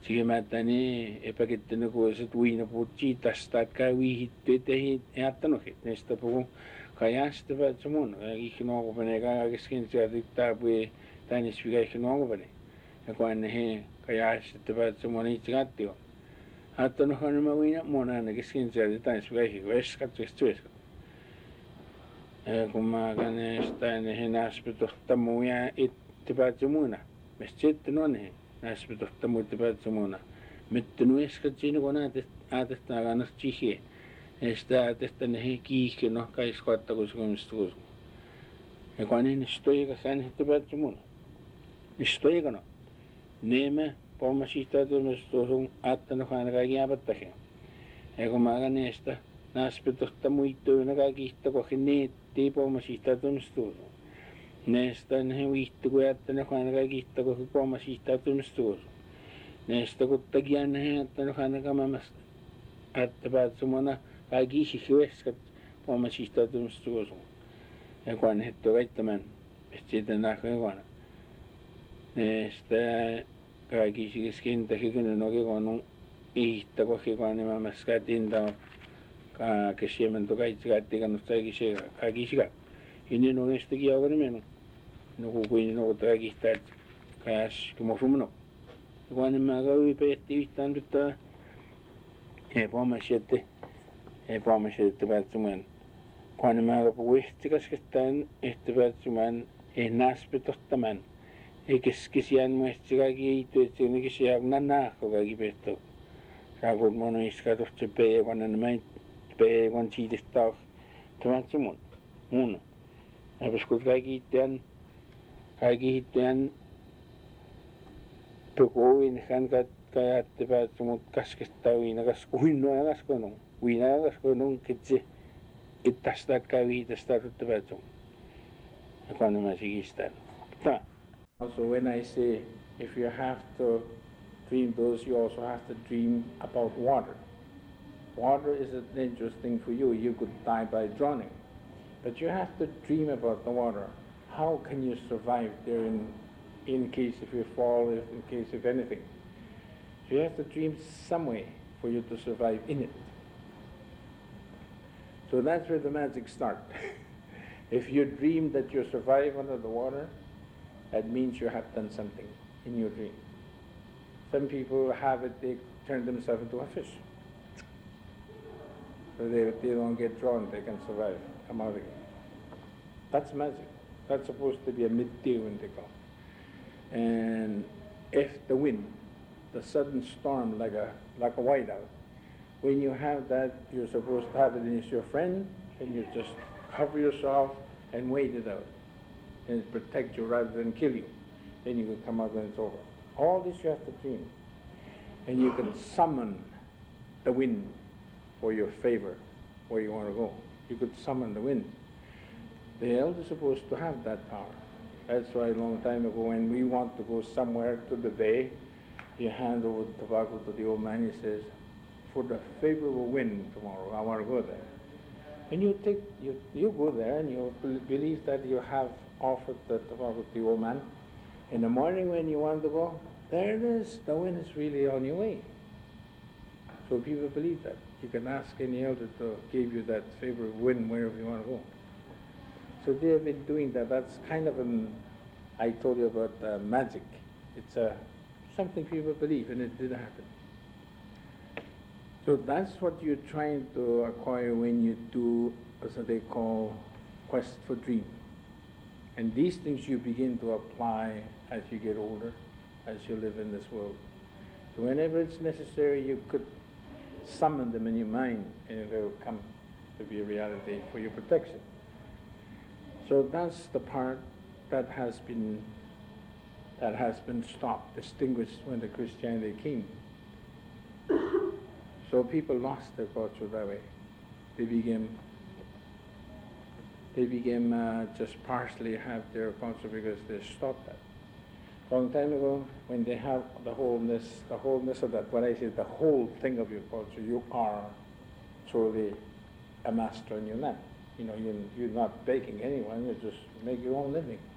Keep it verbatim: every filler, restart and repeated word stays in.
sigimätani epäkittänä kuiset uina puhuttiin tästä, että viihittyy tehin jättänukin. Näistä puhuu kajasta päätä mun. Ihan nuokupane kai kesken sieltä taapui tännis vikä ihan nuokupane. Ja kun aina he kajasta päätä mun itse kattio. Jättänuhan mä uina mun aina kesken sieltä tännis vikä ihan veskat veskat veskat. Kun mä kanesta aina he näspetohta muu ja itse päätä muuna. Mistä sitten on he. Näspetohta muuta päätä muuna. Mutta nueskat siinä kun äätetään kannasta siihen. Näistä äätetään ne kiihke no kai skoatta kuskumista kuskum. Ja kun ne stoika sänhettä päätä muuna. Ne stoika no. Neemä pomma siitä tuomista tuossa äättänyt aina kaikki jääpättäkin. Ja kun mä näistä näspetohta muittuina kaikki ihtakohki neettii pomma siitä tuomista tuossa. Näistä ne viittu kun äättänyt aina kaikki ihtakohki pomma siitä tuomista tuossa. Näistä kun takia ne äättänyt aina kamamasta äättä päätä muuna kaikki ihisi veskat pomma siitä tuomista tuossa. Ja kun ne hettu väittämään, että siitä näkyy kuana. Näistä kaikki ihisi kentäkin kyllä oikein kun on ihtakohki kun ne mämässä käytiin tämä kesiementu kaikki käytiin kannasta kaikki ihisi kaikki. Inni no näistä kiaukan menu. No kukuin no kaikki ihtaat käs kumosumno. Ja kun ne mäkä ylpeätti yhtään pitää ei pomma sieltä ei pomma sieltä päätsemään. Kun ne mäkä puhuu ehtikäskestään ehti päätsemään ei näspetohtamaan. Ei keskisiään muista kaikki ei työ, että ne kesiään näkko kaikki pehtoo. Saakut mun iskä tohti peekon, ne mäin peekon siitestää tämän se mun. Mun. Ja kun kaikki itseään, kaikki itseään pukuin, hän kajatte päätä, mutta kaskestaa uina, kas kuinnoa ja kaskonun. Uina ja kaskonun, kitsi, et tästä kävi tästä tutte päätä. Ja kun mä sikistään. Tämä. Also, when I say if you have to dream those, you also have to dream about water. Water is a dangerous thing for you. You could die by drowning. But you have to dream about the water. How can you survive there in, in case if you fall, if, in case of anything? So you have to dream some way for you to survive in it. So that's where the magic starts. If you dream that you survive under the water, that means you have done something in your dream. Some people have it, they turn themselves into a fish. So they, they don't get drowned, they can survive, come out again. That's magic. That's supposed to be a midday when they come. And if the wind, the sudden storm like a like a whiteout, when you have that, you're supposed to have it as your friend, and you just cover yourself and wait it out. And it protect you rather than kill you. Then you can come out when it's over. All this you have to dream. And you can summon the wind for your favor, where you want to go. You could summon the wind. The elder is supposed to have that power. That's why a long time ago when we want to go somewhere to the bay, you hand over the tobacco to the old man, he says, for the favorable wind tomorrow, I want to go there. And you take, you, you go there and you believe that you have offered the tobacco to the old man. In the morning when you want to go, there it is, the wind is really on your way. So people believe that. You can ask any elder to give you that favorable wind wherever you want to go. So they have been doing that. That's kind of an, I told you about uh, magic. It's uh, something people believe, and it did happen. So that's what you're trying to acquire when you do what they call quest for dream. And these things you begin to apply as you get older, as you live in this world. So whenever it's necessary, you could summon them in your mind, and they will come to be a reality for your protection. So that's the part that has been that has been stopped, extinguished when the Christianity came. So people lost their culture that way. They became they became uh, just partially have their culture because they stopped that. Long time ago, when they have the wholeness, the wholeness of that, what I say, the whole thing of your culture, you are truly a master in your land. You know, you, you're not begging anyone, you just make your own living.